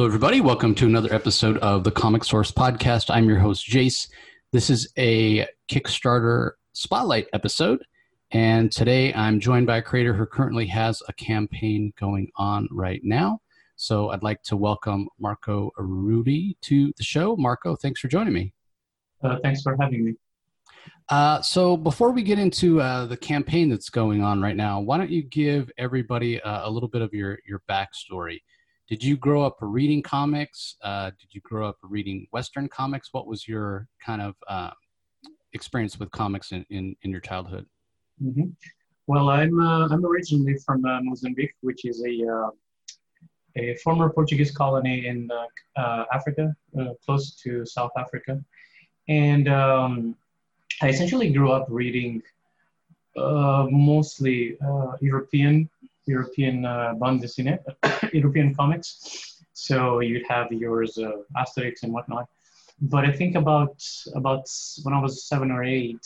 Hello, everybody. Welcome to another episode of the Comic Source Podcast. I'm your host, Jace. This is a Kickstarter Spotlight episode, and today I'm joined by a creator who currently has a campaign going on right now. So I'd like to welcome Marco Arrudi to the show. Marco, thanks for joining me. Thanks for having me. So before we get into the campaign that's going on right now, why don't you give everybody a little bit of your backstory? Did you grow up reading comics? Did you grow up reading Western comics? What was your kind of experience with comics in your childhood? Mm-hmm. Well, I'm originally from Mozambique, which is a former Portuguese colony in Africa, close to South Africa, and I essentially grew up reading mostly European bande dessinée, European comics. So you'd have yours Asterix and whatnot. But I think about when I was 7 or 8,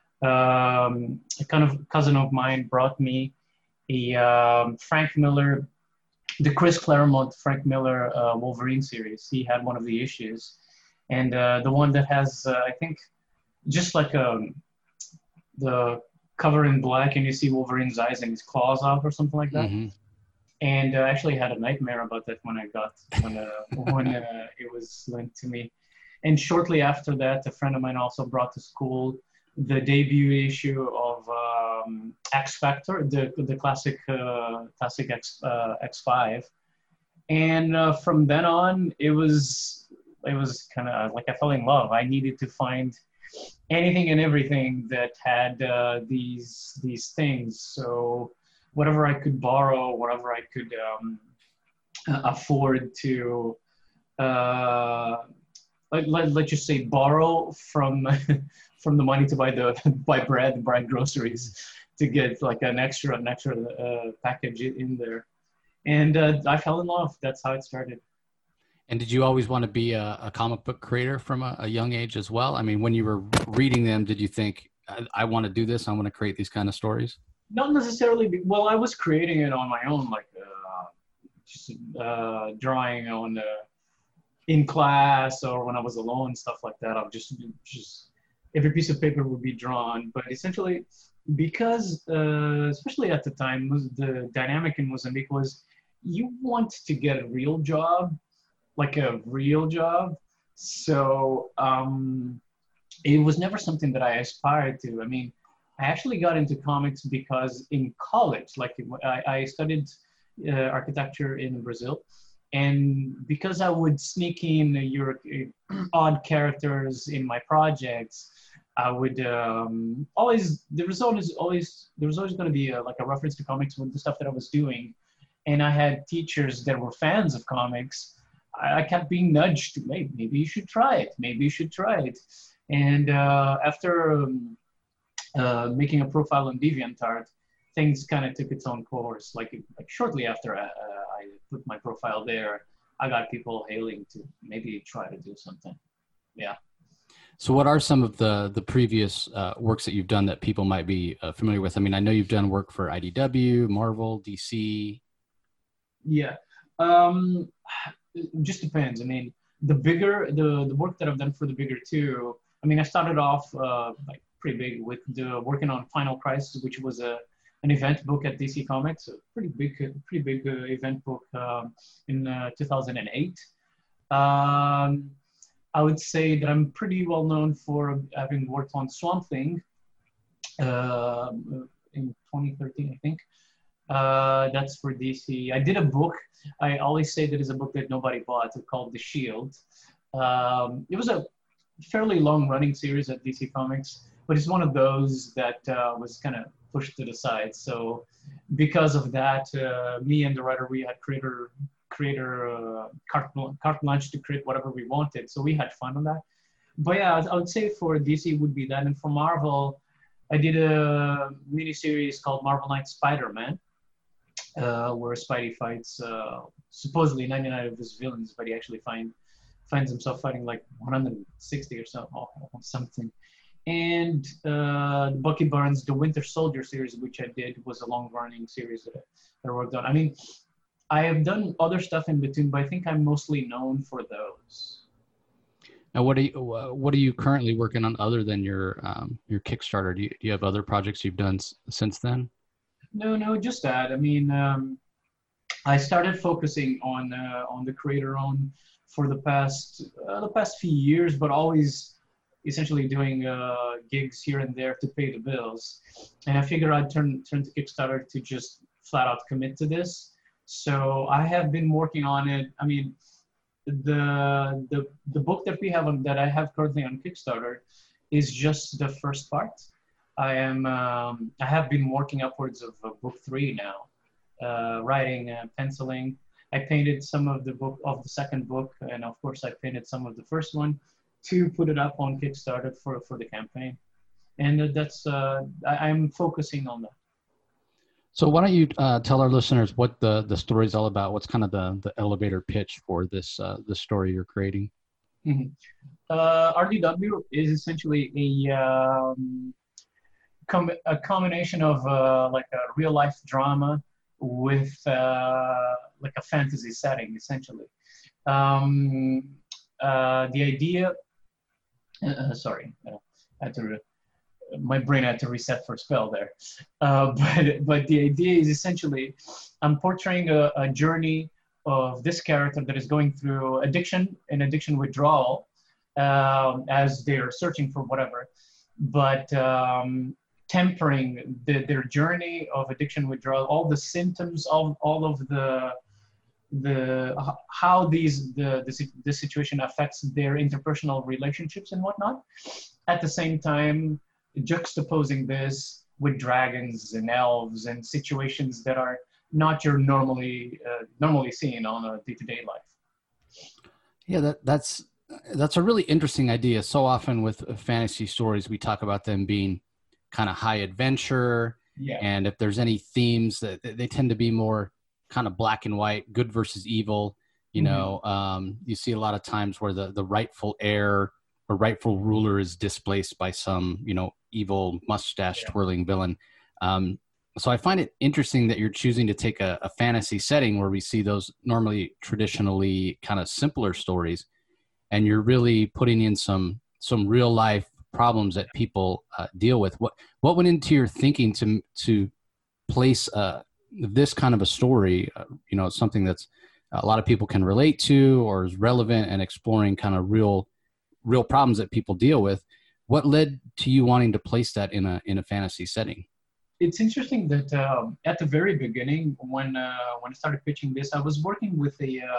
a kind of cousin of mine brought me a Frank Miller, the Chris Claremont Frank Miller Wolverine series. He had one of the issues, and the one that has I think just like the cover in black and you see Wolverine's eyes and his claws out or something like that. Mm-hmm. And I actually had a nightmare about that when it was linked to me. And shortly after that, a friend of mine also brought to school the debut issue of X Factor, the classic X5. And from then on, it was kind of like I fell in love. I needed to find anything and everything that had these things. So whatever I could borrow, whatever I could afford to, let's just say, borrow from from the money to buy bread, buy groceries, to get like an extra package in there. And I fell in love. That's how it started. And did you always want to be a comic book creator from a young age as well? I mean, when you were reading them, did you think, I want to do this, I want to create these kind of stories? Not necessarily. Well, I was creating it on my own, like just drawing on in class or when I was alone, stuff like that. I'll just every piece of paper would be drawn. But essentially, because especially at the time, the dynamic in Mozambique was you want to get a real job. Like a real job. So it was never something that I aspired to. I mean, I actually got into comics because in college, like I studied architecture in Brazil. And because I would sneak in odd characters in my projects, I would always, there was always going to be like a reference to comics with the stuff that I was doing. And I had teachers that were fans of comics. I kept being nudged to, hey, maybe you should try it. Maybe you should try it. And after making a profile on DeviantArt, things kind of took its own course. Like shortly after I put my profile there, I got people hailing to maybe try to do something. Yeah. So what are some of the previous works that you've done that people might be familiar with? I mean, I know you've done work for IDW, Marvel, DC. Yeah. It just depends. I mean, the work that I've done for the bigger two, I mean, I started off like pretty big with working on Final Crisis, which was an event book at DC Comics, a pretty big event book in 2008. I would say that I'm pretty well known for having worked on Swamp Thing in 2013, I think. That's for DC. I did a book. I always say that is a book that nobody bought. It's called The Shield. It was a fairly long-running series at DC Comics, but it's one of those that was kind of pushed to the side. So because of that, me and the writer, we had creator carte blanche to create whatever we wanted. So we had fun on that. But yeah, I would say for DC would be that. And for Marvel, I did a mini-series called Marvel Knights Spider-Man, where Spidey fights supposedly 99 of his villains, but he actually finds himself fighting like 160 or something. And Bucky Barnes, the Winter Soldier series, which I did, was a long-running series that I worked on. I mean, I have done other stuff in between, but I think I'm mostly known for those. Now, what are you currently working on other than your Kickstarter? Do you have other projects you've done since then? No, no, just that. I mean, I started focusing on the creator own for the past few years, but always essentially doing gigs here and there to pay the bills. And I figured I'd turn to Kickstarter to just flat out commit to this. So I have been working on it. I mean, the book that we have that I have currently on Kickstarter is just the first part. I have been working upwards of book 3 now, writing, penciling. I painted some of the second book, and of course I painted some of the first one to put it up on Kickstarter for the campaign. And I'm focusing on that. So why don't you tell our listeners what the story is all about? What's kind of the elevator pitch for this the story you're creating? Mm-hmm. RDW is essentially a combination of like a real life drama with like a fantasy setting, essentially. The idea, sorry, I had to. My brain had to reset for a spell there. But the idea is essentially I'm portraying a journey of this character that is going through addiction and addiction withdrawal as they're searching for whatever, but tempering their journey of addiction withdrawal, all the symptoms, all of how the situation affects their interpersonal relationships and whatnot. At the same time, juxtaposing this with dragons and elves and situations that are not your normally seen on a day-to-day life. Yeah, that's a really interesting idea. So often with fantasy stories, we talk about them being kind of high adventure, yeah. And if there's any themes that they tend to be more kind of black and white, good versus evil. You know, you see a lot of times where the rightful heir or rightful ruler is displaced by some, evil mustache twirling villain. So I find it interesting that you're choosing to take a fantasy setting where we see those normally traditionally kind of simpler stories, and you're really putting in some real life problems that people deal with. What went into your thinking to place this kind of a story? Something that's a lot of people can relate to or is relevant and exploring kind of real problems that people deal with. What led to you wanting to place that in a fantasy setting? It's interesting that at the very beginning, when I started pitching this, I was working with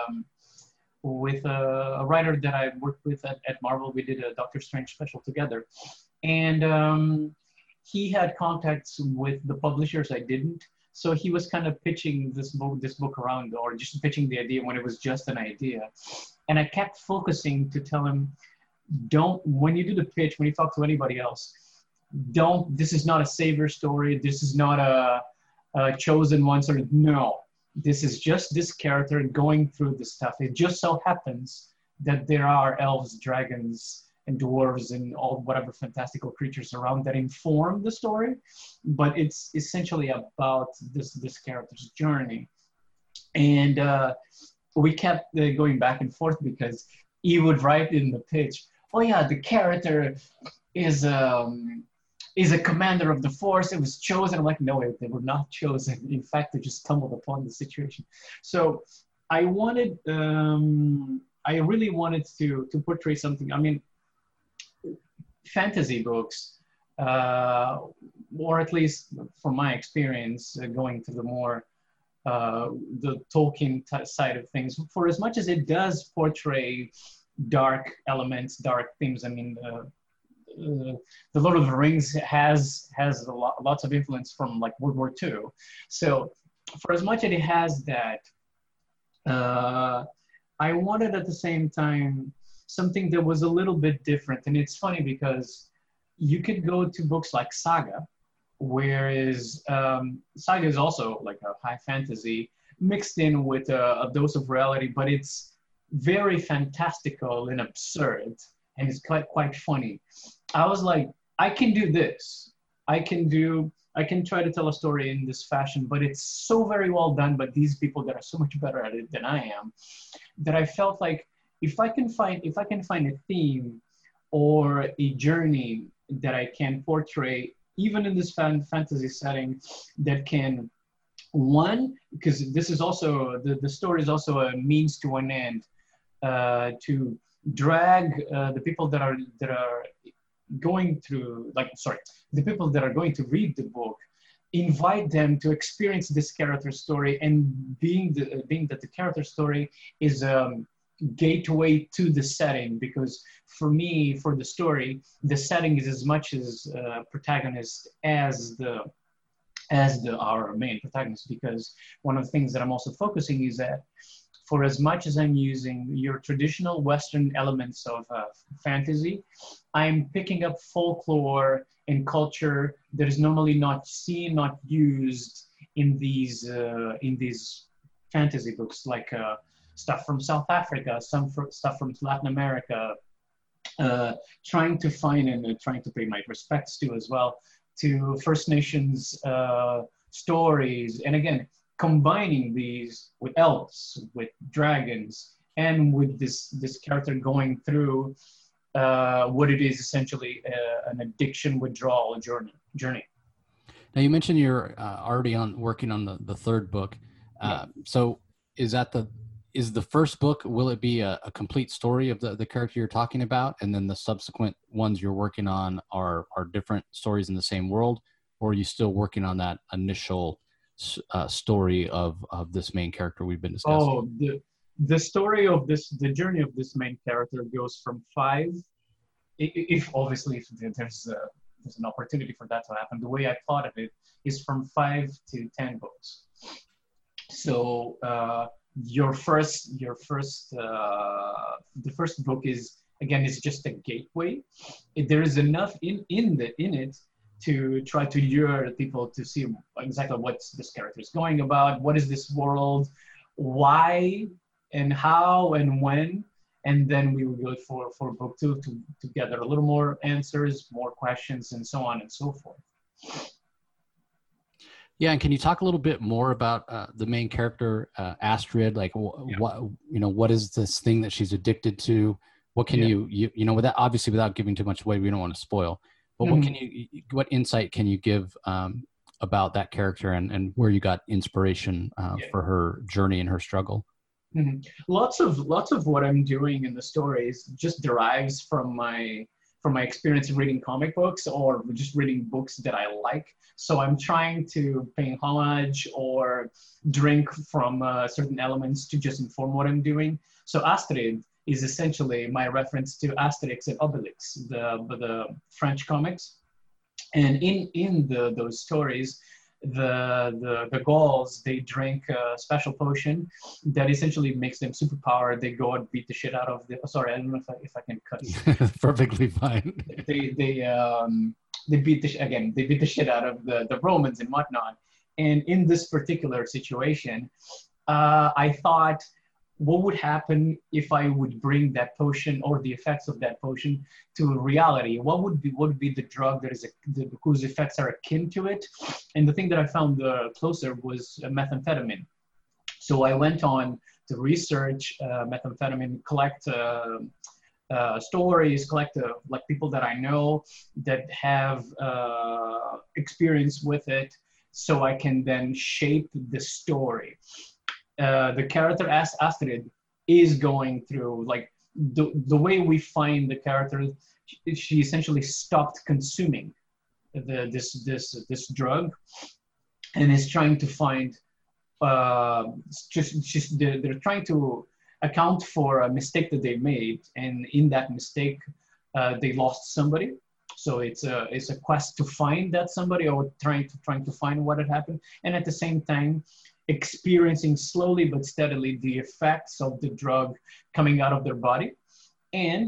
a writer that I worked with at Marvel. We did a Doctor Strange special together, and he had contacts with the publishers. I didn't, so he was kind of pitching this book around, or just pitching the idea when it was just an idea, and I kept focusing to tell him, when you do the pitch, when you talk to anybody else, this is not a savior story. This is not a chosen one sort of, no, this is just this character going through this stuff. It just so happens that there are elves, dragons, and dwarves and all whatever fantastical creatures around that inform the story. But it's essentially about this character's journey. And we kept going back and forth because he would write in the pitch, oh yeah, the character is a commander of the force. It was chosen. I'm like, no, they were not chosen. In fact, they just stumbled upon the situation. So I really wanted to portray something. I mean, fantasy books, or at least from my experience, going to the more the Tolkien side of things, for as much as it does portray dark elements, dark themes. I mean, the Lord of the Rings has lots of influence from like World War II. So for as much as it has that, I wanted at the same time something that was a little bit different. And it's funny because you could go to books like Saga, whereas Saga is also like a high fantasy mixed in with a dose of reality, but it's very fantastical and absurd, and it's quite funny. I was like, I can do this. I can do I can try to tell a story in this fashion, but it's so very well done. But these people that are so much better at it than I am, that I felt like if I can find a theme or a journey that I can portray, even in this fantasy setting, that can one, because this is also the story is also a means to an end, to drag the people that are going through, like, sorry, the people that are going to read the book, invite them to experience this character story, and being that the character story is a gateway to the setting, because for me, for the story, the setting is as much as protagonist as our main protagonist, because one of the things that I'm also focusing is that for as much as I'm using your traditional Western elements of fantasy, I'm picking up folklore and culture that is normally not seen, not used in these fantasy books, like stuff from South Africa, stuff from Latin America, trying to find and trying to pay my respects to as well, to First Nations stories, and again, combining these with elves, with dragons, and with this character going through what it is essentially an addiction withdrawal journey. Now, you mentioned you're already working on the third book. So is the first book, will it be a complete story of the character you're talking about, and then the subsequent ones you're working on are different stories in the same world, or are you still working on that initial story of this main character we've been discussing? Oh, the story of the journey of this main character goes from 5, if obviously if there's an opportunity for that to happen. The way I thought of it is from 5 to 10 books. So the first book is just a gateway. There is enough in it to try to lure people to see exactly what this character is going about, what is this world, why and how and when, and then we will go for book 2 to gather a little more answers, more questions, and so on and so forth. Yeah, and can you talk a little bit more about the main character, Astrid? Like, what is this thing that she's addicted to? What can without giving too much away, we don't want to spoil. But what insight can you give about that character and where you got inspiration for her journey and her struggle? Mm-hmm. Lots of what I'm doing in the stories just derives from my experience of reading comic books or just reading books that I like. So I'm trying to pay homage or drink from certain elements to just inform what I'm doing. So Astrid is essentially my reference to Asterix and Obelix, the French comics. And in those stories, the Gauls, they drink a special potion that essentially makes them superpowered. They go and beat the shit out of sorry, I don't know if I can cut it. Perfectly fine. They beat the shit out of the Romans and whatnot. And in this particular situation, I thought, what would happen if I would bring that potion or the effects of that potion to reality? What would be the drug whose effects are akin to it? And the thing that I found closer was methamphetamine. So I went on to research methamphetamine, collect stories, collect like people that I know that have experience with it, so I can then shape the story. The character Astrid is going through, like, the way we find the character, she essentially stopped consuming this drug and is trying to find they're trying to account for a mistake that they made, and in that mistake they lost somebody. So it's a quest to find that somebody, or trying to find what had happened, and at the same time experiencing slowly but steadily the effects of the drug coming out of their body, and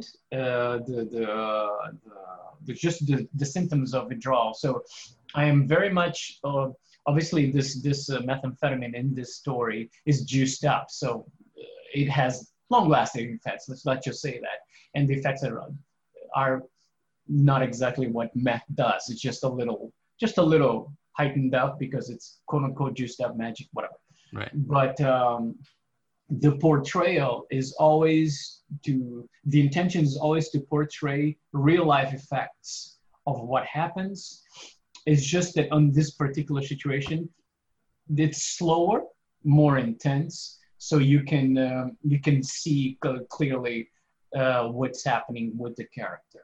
the symptoms of withdrawal. So I am very much obviously this methamphetamine in this story is juiced up, so it has long-lasting effects. Let's just say that, and the effects are not exactly what meth does. It's just a little heightened up because it's quote unquote juiced up magic, whatever. Right. But the portrayal is always the intention is always to portray real life effects of what happens. It's just that on this particular situation, it's slower, more intense, so you can see clearly what's happening with the character,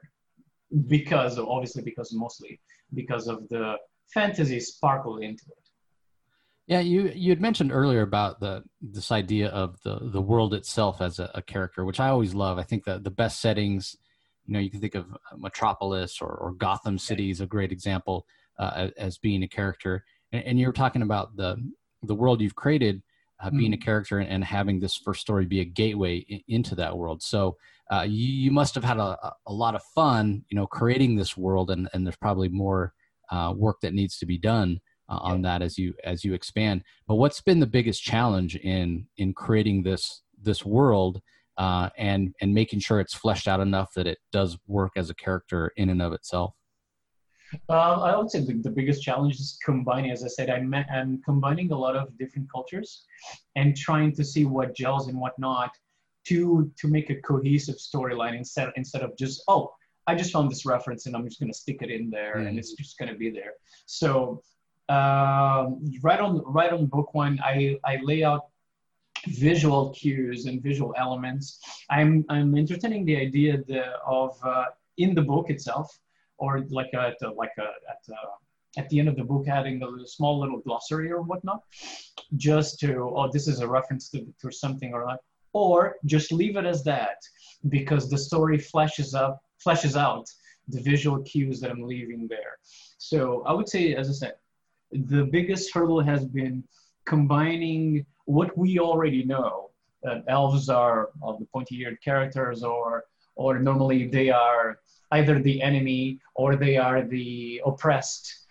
mostly because of the fantasy sparkle into it. Yeah, you had mentioned earlier about this idea of the world itself as a character, which I always love. I think that the best settings, you can think of Metropolis or Gotham City is a great example as being a character. And you were talking about the world you've created being a character and having this first story be a gateway into that world. So you must have had a lot of fun, creating this world, and there's probably more work that needs to be done on that as you expand. But what's been the biggest challenge in creating this world and making sure it's fleshed out enough that it does work as a character in and of itself? I would say the biggest challenge is combining, as I said, I'm combining a lot of different cultures and trying to see what gels and what not to make a cohesive storyline instead of just, oh, I just found this reference and I'm just going to stick it in there and it's just going to be there. So right on book one, I lay out visual cues and visual elements. I'm entertaining the idea of in the book itself, or at the end of the book, adding a small little glossary or whatnot, just to, this is a reference to something or not, or just leave it as that, because the story fleshes out the visual cues that I'm leaving there. So I would say, as I said, the biggest hurdle has been combining what we already know. Elves are the pointy-eared characters, or normally they are either the enemy or they are the oppressed.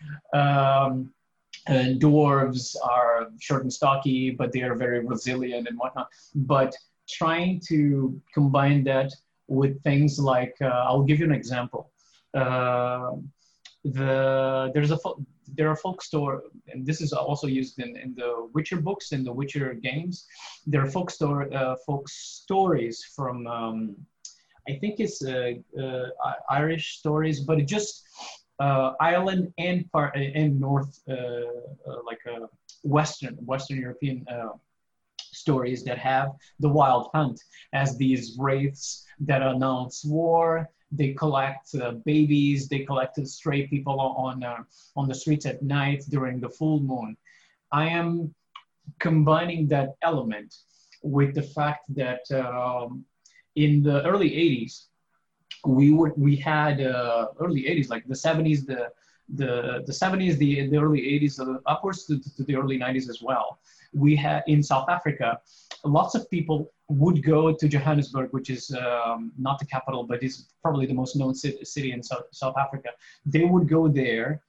Dwarves are short and stocky, but they are very resilient and whatnot. But trying to combine that with things like, I'll give you an example. There are folk story, and this is also used in the Witcher books and the Witcher games. There are folk stories from, I think it's Irish stories, but it just Ireland and North, Western European stories that have the Wild Hunt as these wraiths that announce war. They collect babies. They collect stray people on the streets at night during the full moon. I am combining that element with the fact that in the early 80s, we had early 80s, like the 70s, the 70s, the early 80s, upwards to the early 90s as well. We had in South Africa, lots of people would go to Johannesburg, which is not the capital, but is probably the most known city in South Africa. They would go there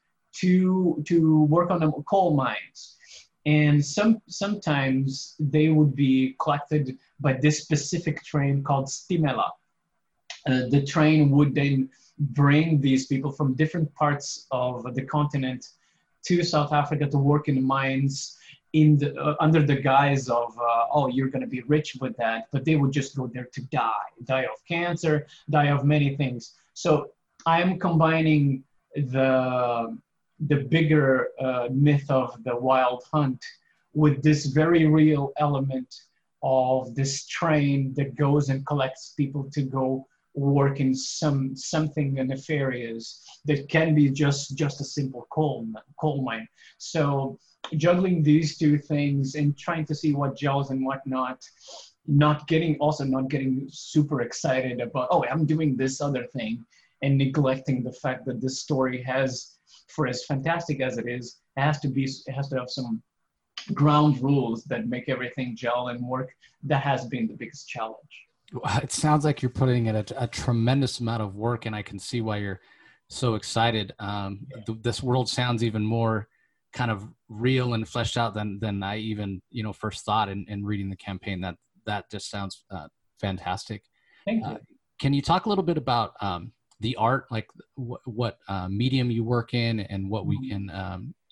to work on the coal mines. And sometimes they would be collected by this specific train called Stimela. The train would then bring these people from different parts of the continent to South Africa to work in the mines under the guise of, you're going to be rich with that. But they would just go there to die of cancer, die of many things. So I'm combining the bigger myth of the Wild Hunt with this very real element of this train that goes and collects people to go work in something nefarious that can be just a simple coal mine. So juggling these two things and trying to see what gels and what not getting super excited about, I'm doing this other thing, and neglecting the fact that this story has, for as fantastic as it is, it has to have some ground rules that make everything gel and work. That has been the biggest challenge. It sounds like you're putting in a tremendous amount of work, and I can see why you're so excited. This world sounds even more kind of real and fleshed out than I even first thought in reading the campaign. That just sounds fantastic. Thank you. Can you talk a little bit about the art, like what medium you work in, and what we can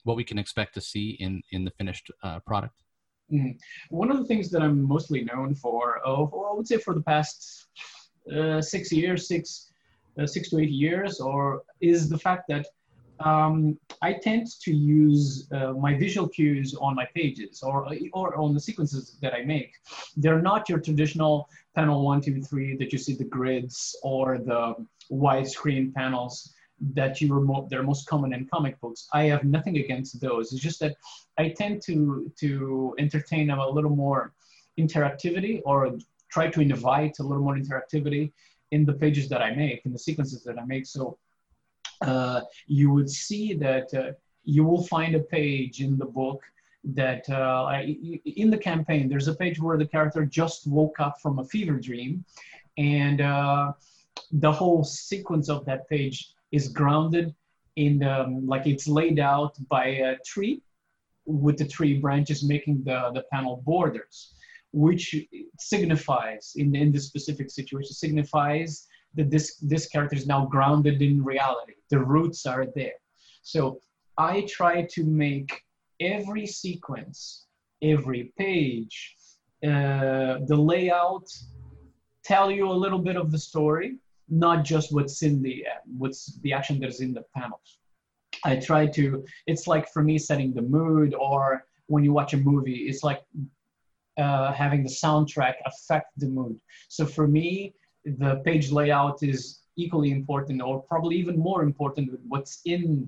what we can expect to see in the finished product? Mm. One of the things that I'm mostly known for, I would say for the past 6 years, 6 to 8 years, or is the fact that I tend to use my visual cues on my pages or on the sequences that I make. They're not your traditional panel 1, 2, 3 that you see the grids or the widescreen panels that they're most common in comic books. I have nothing against those. It's just that I tend to entertain a little more interactivity, or try to invite a little more interactivity in the pages that I make, in the sequences that I make. So you would see that you will find a page in the book that in the campaign, there's a page where the character just woke up from a fever dream, and the whole sequence of that page is grounded in like it's laid out by a tree, with the tree branches making the panel borders, which signifies in this specific situation signifies that this character is now grounded in reality. The roots are there. So I try to make every sequence, every page, the layout tell you a little bit of the story, not just what's the action that is in the panels. I try to, it's like for me setting the mood, or when you watch a movie, it's like having the soundtrack affect the mood. So for me, the page layout is equally important, or probably even more important, with what's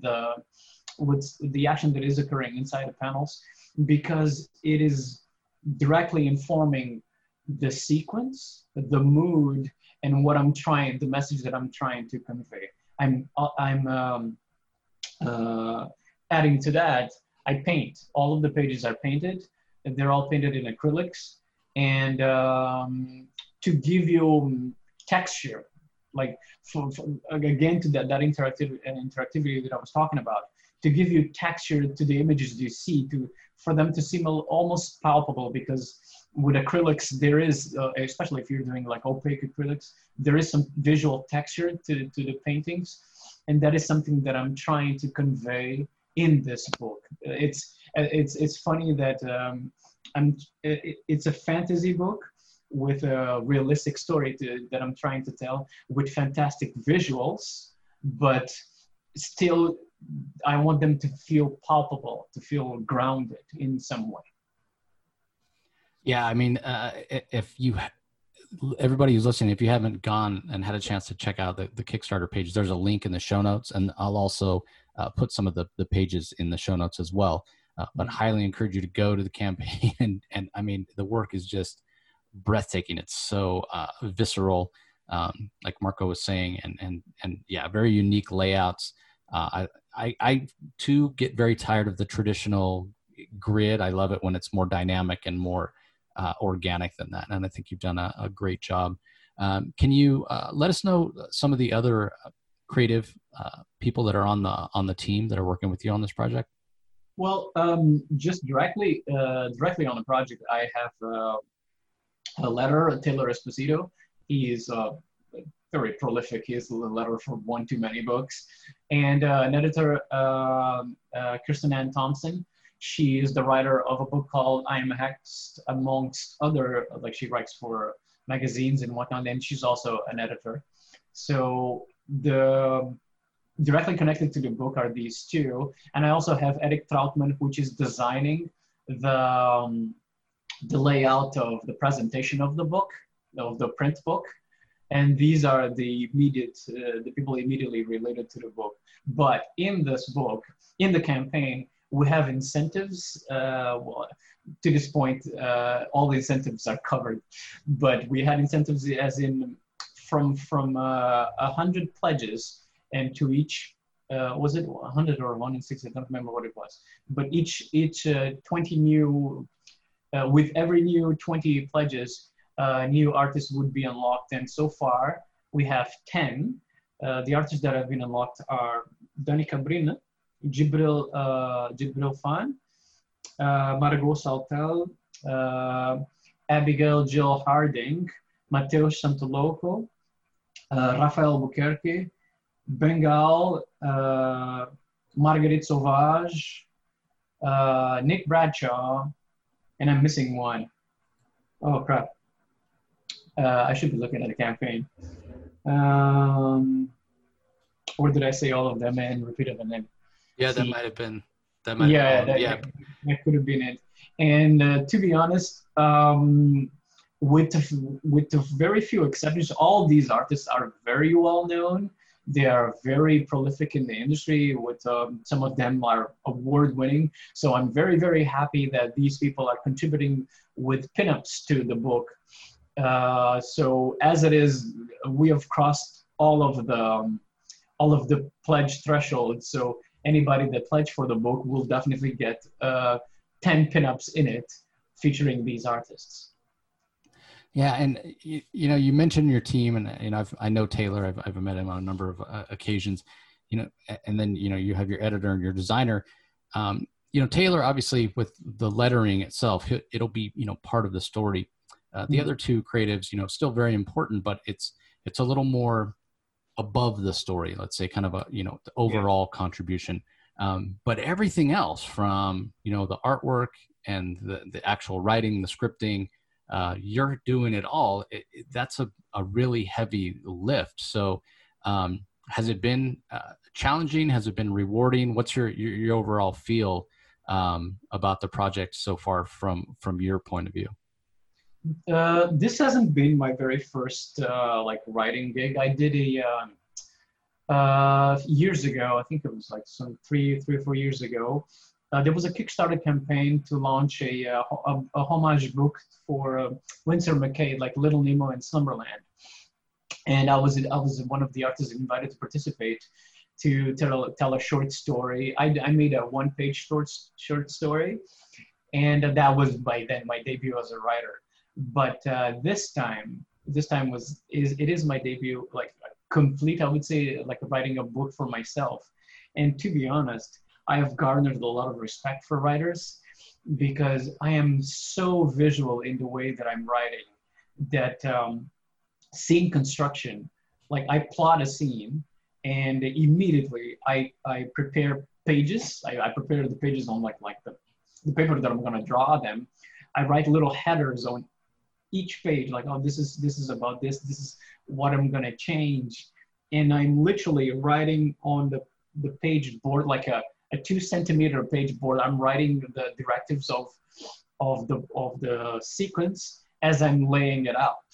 the action that is occurring inside the panels, because it is directly informing the sequence, the mood, and the message that I'm trying to convey. I'm adding to that, I paint. All of the pages are painted. They're all painted in acrylics, and to give you texture, like again to that interactivity that I was talking about, to give you texture to the images you see, for them to seem almost palpable, because with acrylics there is, especially if you're doing like opaque acrylics, there is some visual texture to the paintings, and that is something that I'm trying to convey in this book. It's funny that it's a fantasy book with a realistic story that I'm trying to tell, with fantastic visuals, but still I want them to feel palpable, to feel grounded in some way. Yeah, I mean, everybody who's listening, if you haven't gone and had a chance to check out the Kickstarter page, there's a link in the show notes, and I'll also put some of the pages in the show notes as well. But highly encourage you to go to the campaign, and I mean, the work is just breathtaking. It's so visceral, like Marco was saying, and yeah, very unique layouts. I too get very tired of the traditional grid. I love it when it's more dynamic and more organic than that, and I think you've done a great job. Can you let us know some of the other creative people that are on the team that are working with you on this project? Well, just directly on the project, I have a letterer, Taylor Esposito. He is very prolific. He has a letterer for one too many books, and an editor, Kirsten Ann Thompson. She is the writer of a book called I Am Hexed, amongst other, like she writes for magazines and whatnot, and she's also an editor. So directly connected to the book are these two. And I also have Eric Trautman, which is designing the layout of the presentation of the book, of the print book. And these are the people immediately related to the book. But in this book, in the campaign, we have incentives. Well, to this point, all the incentives are covered, but we had incentives as in from 100 pledges, and to each, was it 100 or 1 in 6? I don't remember what it was. But each 20 new, with every new 20 pledges, new artists would be unlocked. And so far, we have 10. The artists that have been unlocked are Dani Cabrin, Jibril Fan, Margot Saltel, Abigail Jill Harding, Mateus Santoloco, Rafael Buquerque, Bengal, Marguerite Sauvage, Nick Bradshaw, and I'm missing one. Oh crap! I should be looking at the campaign. Or did I say all of them and repeat them and then Yeah, that see? might have been Yeah, yeah. that could have been it. And to be honest, with the very few exceptions, all these artists are very well known. They are very prolific in the industry. With some of them are award winning. So I'm very very happy that these people are contributing with pinups to the book. So as it is, we have crossed all of the pledge threshold. So anybody that pledged for the book will definitely get 10 pinups in it featuring these artists. Yeah, and you mentioned your team, and I know Taylor. I've met him on a number of occasions. And then you have your editor and your designer. Taylor, obviously with the lettering itself, it'll be part of the story. The other two creatives, still very important, but it's a little more above the story. Let's say kind of a the overall contribution. But everything else from the artwork and the actual writing, the scripting. You're doing it all. That's a really heavy lift. So has it been challenging? Has it been rewarding? What's your overall feel about the project so far from your point of view? This hasn't been my very first writing gig. I did years ago. I think it was like some three or 4 years ago. There was a Kickstarter campaign to launch a homage book for Winsor McCay, like Little Nemo and Slumberland. And I was one of the artists invited to participate to tell a short story. I made a one-page short story, and that was by then my debut as a writer. But this time is my debut, like complete. I would say like writing a book for myself. And to be honest, I have garnered a lot of respect for writers because I am so visual in the way that I'm writing that scene construction, like I plot a scene and immediately I prepare pages. I prepare the pages on like the paper that I'm going to draw them. I write little headers on each page, like, oh, this is about this is what I'm going to change. And I'm literally writing on the page board, like a 2 centimeter page board. I'm writing the directives of the sequence as I'm laying it out.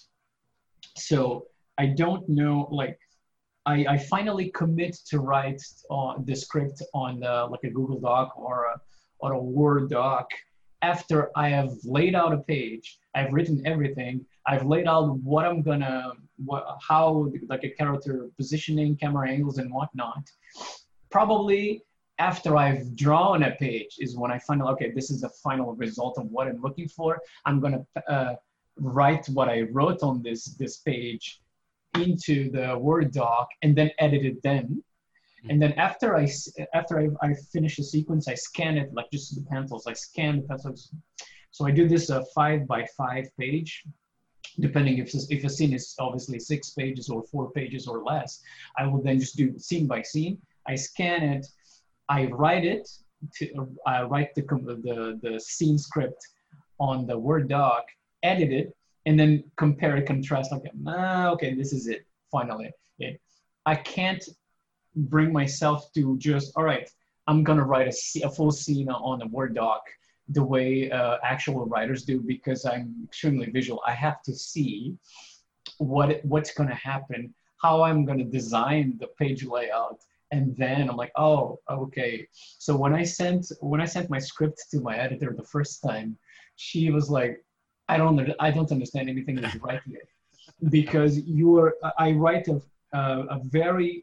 So I don't know, like I finally commit to write the script on like a Google Doc or a Word doc after I have laid out a page. I've written everything. I've laid out what I'm gonna, how like a character positioning, camera angles, and whatnot. Probably after I've drawn a page is when I find out, okay, this is the final result of what I'm looking for. I'm gonna write what I wrote on this page into the Word doc and then edit it then. And then after I finish the sequence, I scan it, like just the pencils. I scan the pencils. So I do this 5x5 page, depending if a scene is obviously 6 pages or 4 pages or less. I will then just do scene by scene. I scan it. I write it. I write the scene script on the Word doc, edit it, and then compare and contrast. Okay, okay, this is it. Finally, I can't bring myself to just, all right, I'm gonna write a full scene on a Word doc the way actual writers do, because I'm extremely visual. I have to see what's gonna happen, how I'm gonna design the page layout, and then I'm like, oh, okay. So when I sent my script to my editor the first time, she was like, I don't understand anything that you write here, because I write a very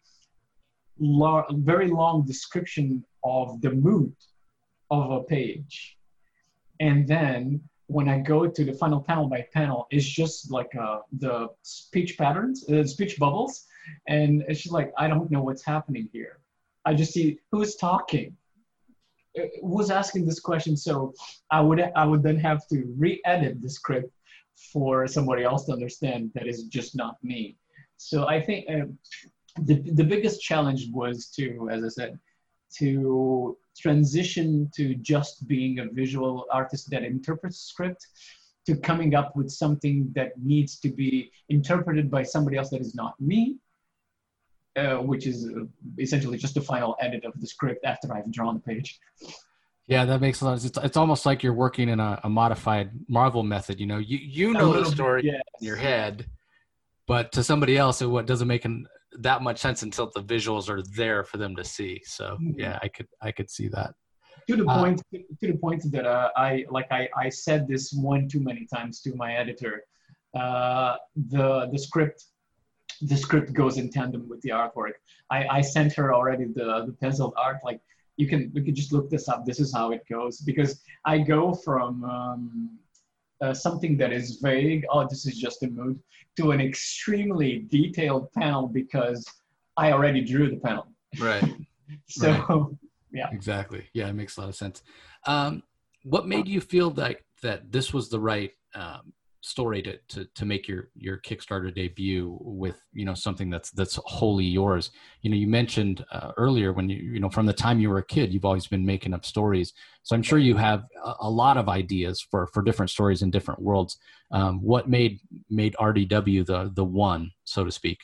long description of the mood of a page. And then when I go to the final panel by panel, it's just like the speech patterns, speech bubbles. And it's just like, I don't know what's happening here. I just see who's talking, who's asking this question. So I would then have to re-edit the script for somebody else to understand that is just not me. So I think the biggest challenge was to, as I said, to transition to just being a visual artist that interprets script to coming up with something that needs to be interpreted by somebody else that is not me, which is essentially just the final edit of the script after I've drawn the page. Yeah, that makes a lot of sense. It's almost like you're working in a modified Marvel method. You know the story Yes. in your head, but to somebody else, it doesn't make that much sense until the visuals are there for them to see. So yeah, I could see that. To the point that I said this one too many times to my editor. The script goes in tandem with the artwork. I sent her already the penciled art. Like we can just look this up. This is how it goes, because I go from something that is vague, oh, this is just a mood, to an extremely detailed panel because I already drew the panel. Right. So, right. Yeah. Exactly. Yeah, it makes a lot of sense. What made you feel that this was the right story to make your Kickstarter debut with, something that's wholly yours? You mentioned earlier when from the time you were a kid, you've always been making up stories. So I'm sure you have a lot of ideas for different stories in different worlds. What made RDW the one, so to speak?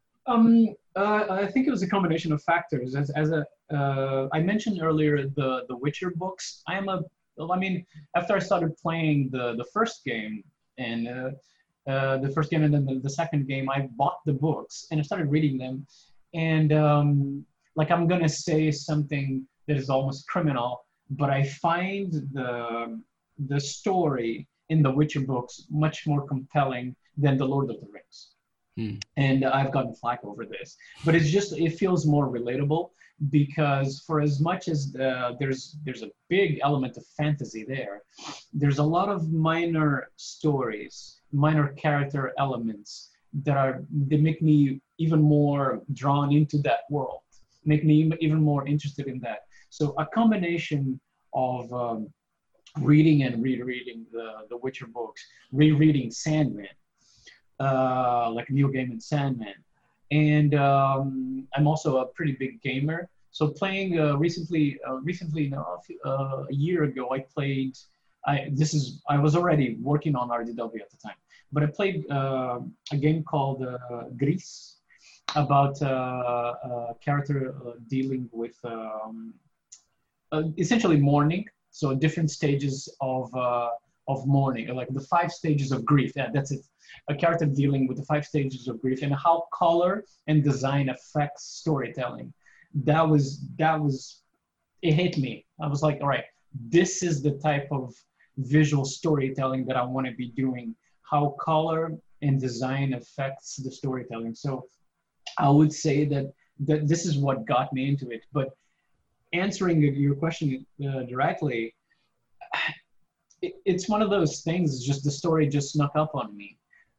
I think it was a combination of factors. I mentioned earlier the Witcher books. After I started playing the first game and then the second game, I bought the books and I started reading them. And I'm gonna say something that is almost criminal, but I find the story in the Witcher books much more compelling than the Lord of the Rings. And I've gotten flack over this, but it feels more relatable, because for as much as there's a big element of fantasy there's a lot of minor stories, minor character elements that make me even more drawn into that world, make me even more interested in that. So a combination of reading and rereading the Witcher books, rereading Sandman, like Neil Gaiman's Sandman. And I'm also a pretty big gamer. So playing recently, a year ago, I was already working on RDW at the time, but I played a game called Gris, about a character dealing with essentially mourning. So different stages of mourning, like the 5 stages of grief. Yeah, that's it. A character dealing with the 5 stages of grief and how color and design affects storytelling. That was it hit me. I was like, all right, this is the type of visual storytelling that I want to be doing. How color and design affects the storytelling. So I would say that this is what got me into it. But answering your question directly, it's one of those things. It's just the story just snuck up on me.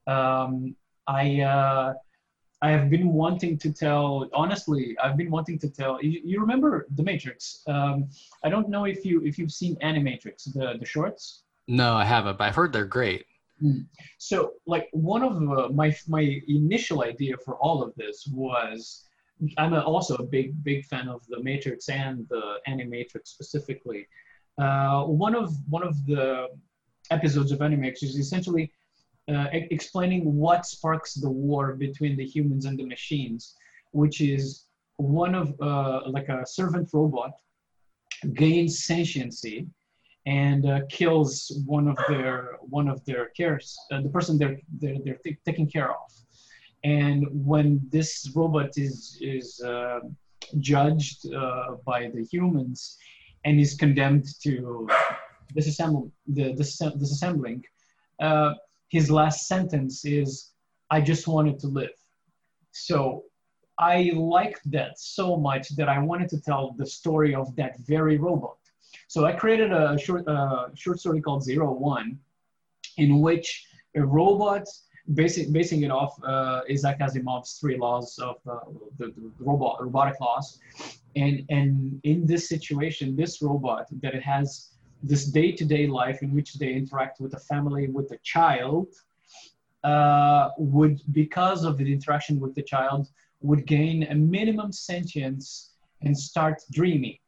I have been wanting to tell. Honestly, I've been wanting to tell. You remember The Matrix? I don't know if you've seen Animatrix, the shorts. No, I haven't, but I've heard they're great. So, like, one of my initial idea for all of this was, I'm also a big fan of The Matrix and the Animatrix specifically. One of the episodes of Animatrix is essentially explaining what sparks the war between the humans and the machines, which is one of like a servant robot gains sentiency and kills one of their cares, the person they're taking care of. And when this robot is judged by the humans and is condemned to disassembling, his last sentence is, "I just wanted to live." So I liked that so much that I wanted to tell the story of that very robot. So I created a short story called 01, in which a robot, basing it off Isaac Asimov's 3 laws of the robotic laws. And in this situation, this robot that it has this day-to-day life in which they interact with the family, with the child, would, because of the interaction with the child, would gain a minimum sentience and start dreaming.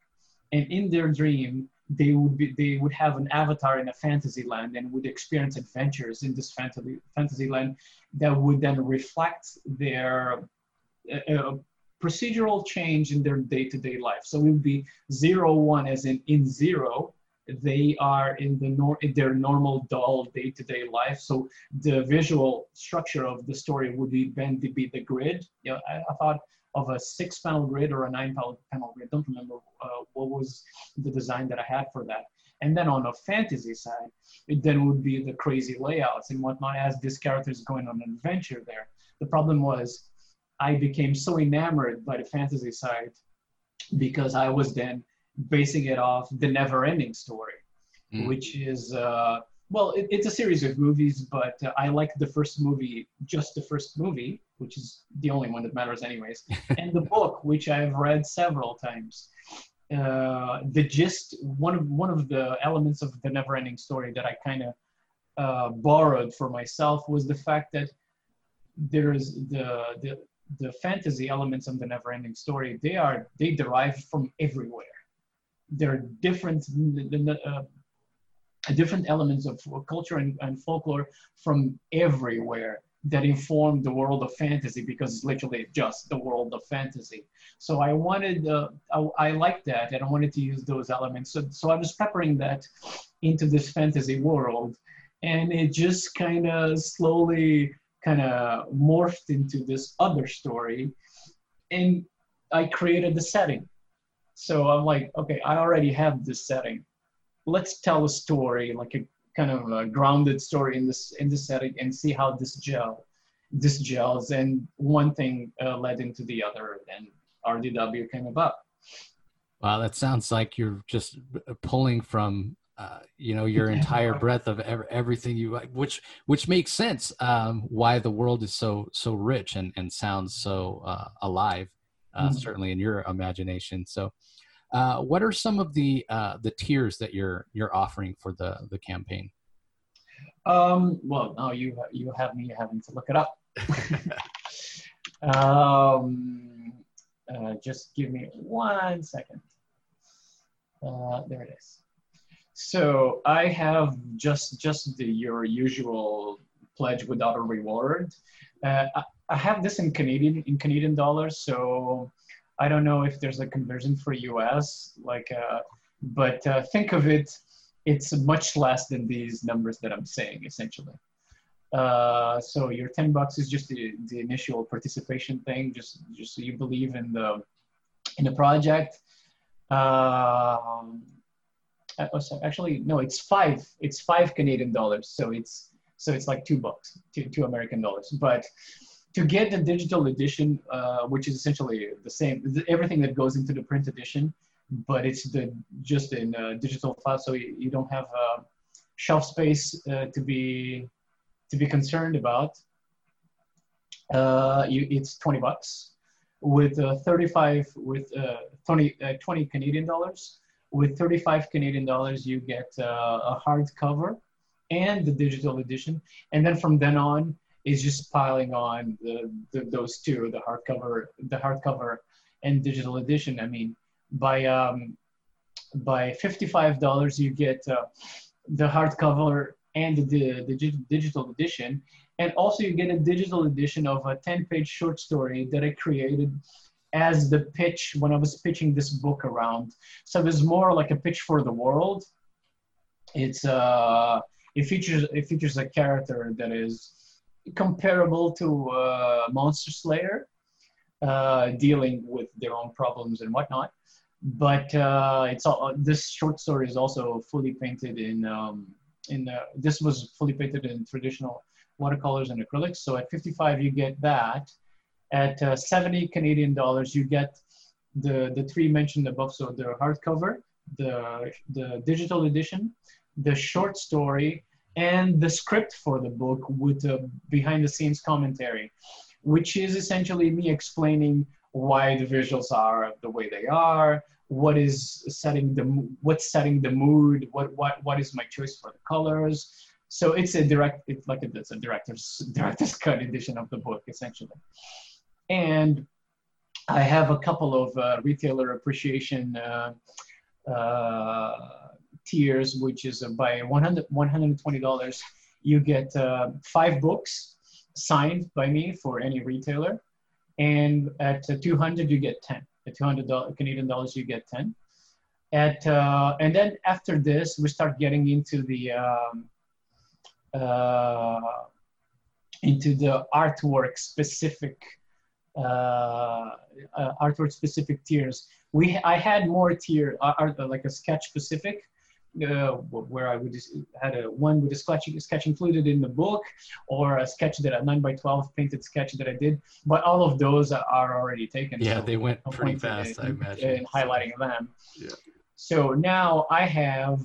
and in their dream, they would have an avatar in a fantasy land and would experience adventures in this fantasy land that would then reflect their procedural change in their day-to-day life. So it would be 0, 1, as in zero, they are in their normal dull day-to-day life. So the visual structure of the story would be the grid. You know, I thought of a 6-panel grid or a 9-panel grid. I don't remember what was the design that I had for that. And then on a fantasy side, it then would be the crazy layouts and whatnot as this character is going on an adventure there. The problem was I became so enamored by the fantasy side because I was then basing it off the never-ending story, which is, well, it's a series of movies, but I like the first movie, just the first movie, which is the only one that matters anyways, and the book, which I've read several times. The gist, one of the elements of the never-ending story that I kind of borrowed for myself was the fact that there's the fantasy elements of the never-ending story. They derive from everywhere. They're different elements of culture and folklore from everywhere that inform the world of fantasy, because it's literally just the world of fantasy. So I wanted, I liked that, and I wanted to use those elements. So I was peppering that into this fantasy world, and it just kind of slowly kind of morphed into this other story, and I created the setting. So I'm like, okay, I already have this setting. Let's tell a story, like a kind of a grounded story in this setting, and see how this gels. And one thing led into the other, and RDW came about. Wow, that sounds like you're just pulling from your entire breadth of everything you like, which makes sense. Why the world is so rich and sounds so alive, certainly in your imagination. So, what are some of the tiers that you're offering for the campaign? Well, now you have me having to look it up. Just give me 1 second. There it is. So I have just your usual pledge without a reward. I have this in Canadian dollars, so I don't know if there's a conversion for US, but think of it, it's much less than these numbers that I'm saying, essentially. So your $10 is just the initial participation thing, just so you believe in the project. Actually, no, it's five Canadian dollars. So it's like $2, two American dollars. But to get the digital edition, which is essentially the same, everything that goes into the print edition, but it's just in digital file, so you don't have shelf space to be concerned about. It's $20 with 20 Canadian dollars. With 35 Canadian dollars, you get a hardcover and the digital edition, and then from then on is just piling on those two, the hardcover and digital edition. I mean, by $55, you get the hardcover and the digital edition, and also you get a digital edition of a 10-page short story that I created as the pitch when I was pitching this book around. So it was more like a pitch for the world. It features a character that is comparable to Monster Slayer, dealing with their own problems and whatnot. But this short story is also fully painted this was fully painted in traditional watercolors and acrylics. So at 55, you get that. At 70 Canadian dollars, you get the three mentioned above. So the hardcover, the digital edition, the short story, and the script for the book with behind the scenes commentary, which is essentially me explaining why the visuals are the way they are, what's setting the mood, what is my choice for the colors. So it's a director's cut edition of the book, essentially. And I have a couple of retailer appreciation tiers, which is by $120, you get 5 books signed by me for any retailer. And at 200, you get 10. At $200 Canadian dollars, you get 10. And then after this, we start getting into the artwork specific tiers. I had more tier art, like a sketch specific, where I would just had one with a sketch included in the book, or a sketch that a 9x12 painted sketch that I did. But all of those are already taken. Yeah, so they went pretty fast, I imagine. In highlighting them. Yeah. So now I have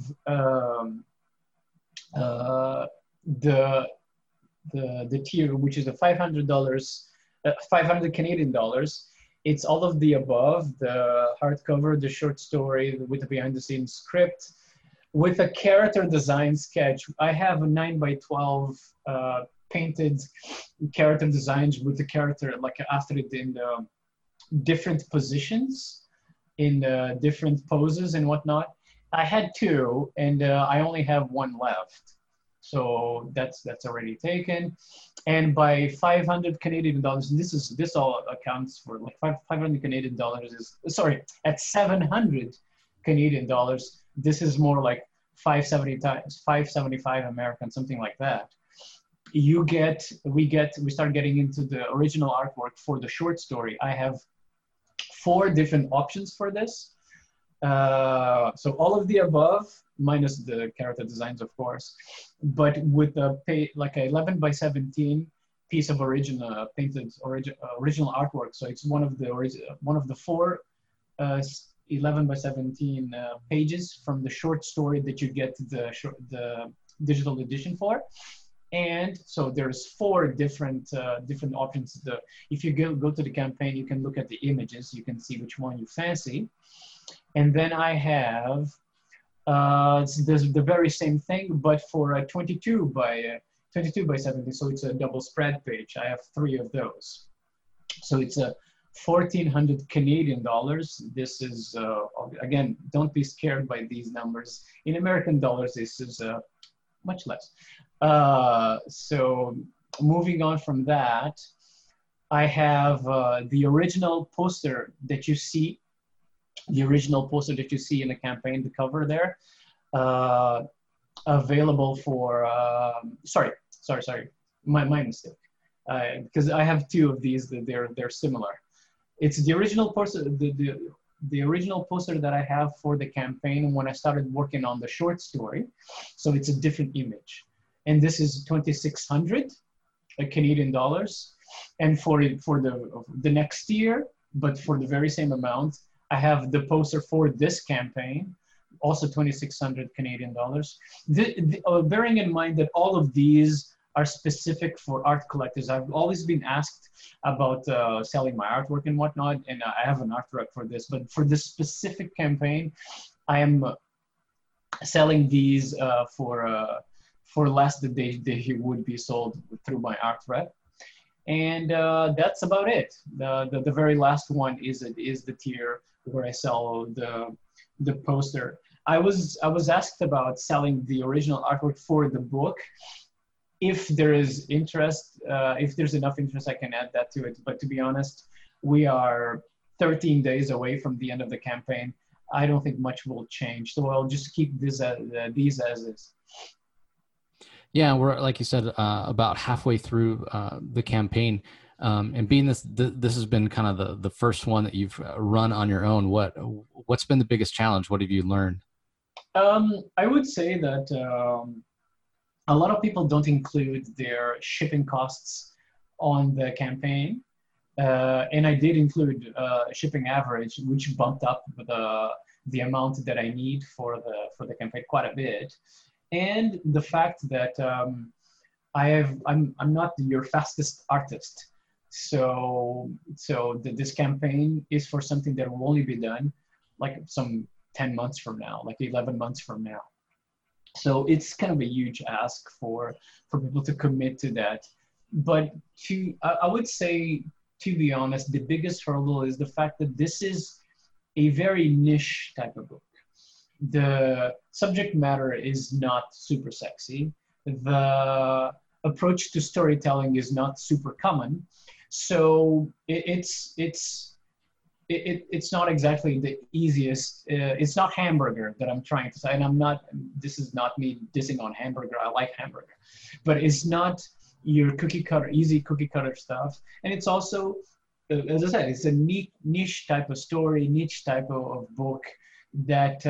the tier, which is the $500, 500 Canadian dollars. It's all of the above: the hardcover, the short story with the behind-the-scenes script, with a character design sketch. I have a 9x12 painted character designs with the character, like after it in the different positions, in different poses and whatnot. I had 2, and I only have 1 left. So that's already taken. And by 500 Canadian dollars, this all accounts for like 500 Canadian dollars at 700 Canadian dollars, this is more like 575 American, something like that. We start getting into the original artwork for the short story. I have 4 different options for this. So all of the above, minus the character designs, of course, but with like a 11x17 piece of original artwork. So it's one of the 4 11x17 pages from the short story that you get the digital edition for. And so there's 4 different options. If you go to the campaign, you can look at the images. You can see which one you fancy. And then I have the very same thing, but for a 22x70. So it's a double spread page. I have 3 of those. So it's a 1,400 Canadian dollars. This is, again, don't be scared by these numbers. In American dollars, this is much less. So moving on from that, I have the original poster that you see in the campaign, the cover there, available for, sorry, my mistake. Because I have 2 of these, they're similar. It's the original poster, the original poster that I have for the campaign when I started working on the short story. So it's a different image. And this is 2,600 Canadian dollars. And for the next year, but for the very same amount, I have the poster for this campaign, also 2,600 Canadian dollars. Bearing in mind that all of these are specific for art collectors. I've always been asked about selling my artwork and whatnot, and I have an artwork for this. But for this specific campaign, I am selling these for less than they would be sold through my art rep. And that's about it. The very last one is the tier where I sell the poster. I was asked about selling the original artwork for the book. If there is interest, if there's enough interest, I can add that to it. But to be honest, we are 13 days away from the end of the campaign. I don't think much will change. So I'll just keep these as is. Yeah, we're, like you said, about halfway through the campaign. And being this has been kind of the first one that you've run on your own. What's been the biggest challenge? What have you learned? I would say that a lot of people don't include their shipping costs on the campaign. And I did include shipping average, which bumped up the amount that I need for the campaign quite a bit. And the fact that I'm not your fastest artist. So this campaign is for something that will only be done like some 10 months from now, like 11 months from now. So it's kind of a huge ask for people to commit to that. But I would say, to be honest, the biggest hurdle is the fact that this is a very niche type of book. the subject matter is not super sexy. The approach to storytelling is not super common. So it's not exactly the easiest. It's not hamburger that I'm trying to say, and I'm not. This is not me dissing on hamburger. I like hamburger, but it's not your cookie cutter, easy cookie cutter stuff. And it's also, as I said, it's a niche type of story, niche type of book that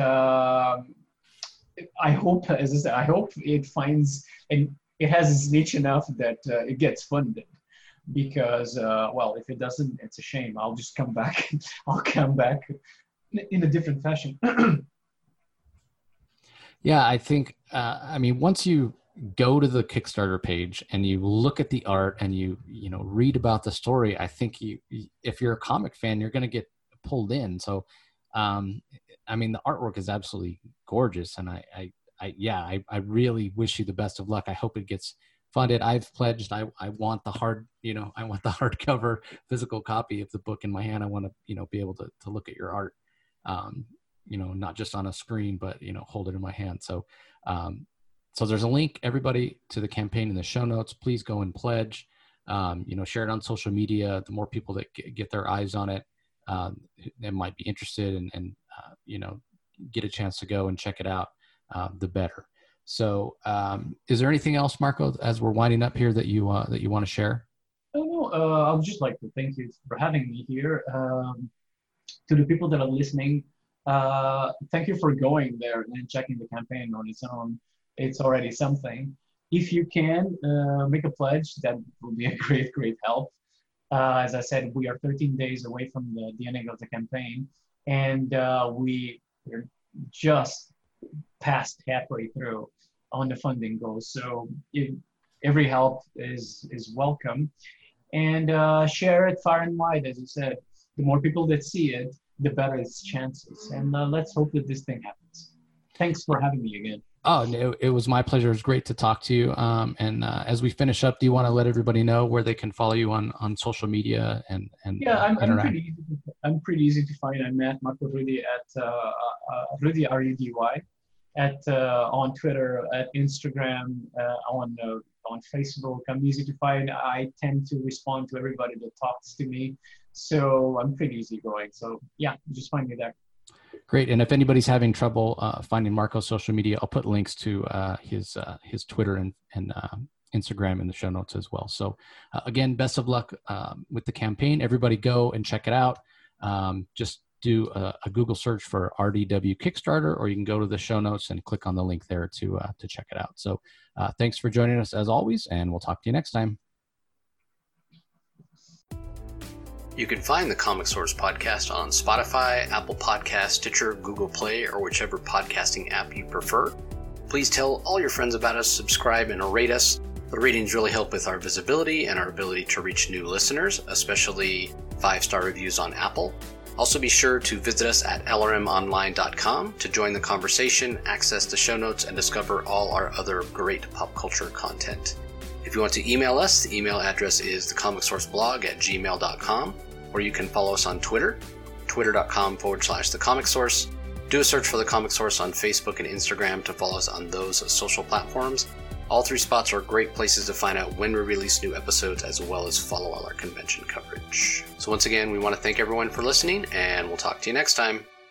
I hope, as I said, I hope it finds and it has its niche enough that it gets funded. Because well, if it doesn't, it's a shame. I'll just come back. I'll come back in a different fashion. Yeah, I think I mean, once you go to the Kickstarter page and you look at the art and you read about the story, I think if you're a comic fan, you're going to get pulled in. So I mean, the artwork is absolutely gorgeous, and I really wish you the best of luck. I hope it gets funded. I've pledged. I want the I want the hardcover physical copy of the book in my hand. I want to, be able to look at your art, not just on a screen, but, hold it in my hand. So, so there's a link, everybody, to the campaign in the show notes. Please go and pledge, share it on social media. The more people that get their eyes on it, that might be interested and get a chance to go and check it out, the better. So, is there anything else, Marco, as we're winding up here that you want to share? Oh, no, I would just like to thank you for having me here. To the people that are listening, thank you for going there and checking the campaign on its own. It's already something. If you can make a pledge, that will be a great, great help. As I said, we are 13 days away from the ending of the campaign, and we're just past halfway through on the funding goals. So every help is welcome, and share it far and wide. As you said, the more people that see it, the better its chances. And let's hope that this thing happens. Thanks for having me again. Oh, no, it was my pleasure. It was great to talk to you. And as we finish up, do you want to let everybody know where they can follow you on social media and yeah, I'm pretty easy to find. I'm at Marco Rudy at Rudy RUDY on Twitter, at Instagram, on Facebook. I'm easy to find. I tend to respond to everybody that talks to me, so I'm pretty easygoing. So yeah, just find me there. Great. And if anybody's having trouble finding Marco's social media, I'll put links to his Twitter and Instagram in the show notes as well. So again, best of luck with the campaign. Everybody go and check it out. Just do a Google search for RDW Kickstarter, or you can go to the show notes and click on the link there to check it out. So thanks for joining us as always, and we'll talk to you next time. You can find the Comic Source podcast on Spotify, Apple Podcasts, Stitcher, Google Play, or whichever podcasting app you prefer. Please tell all your friends about us, subscribe, and rate us. The ratings really help with our visibility and our ability to reach new listeners, especially 5-star reviews on Apple. Also be sure to visit us at lrmonline.com to join the conversation, access the show notes, and discover all our other great pop culture content. If you want to email us, the email address is thecomicsourceblog@gmail.com, or you can follow us on Twitter, twitter.com/thecomicsource. Do a search for The Comic Source on Facebook and Instagram to follow us on those social platforms. All 3 spots are great places to find out when we release new episodes, as well as follow all our convention coverage. So once again, we want to thank everyone for listening, and we'll talk to you next time.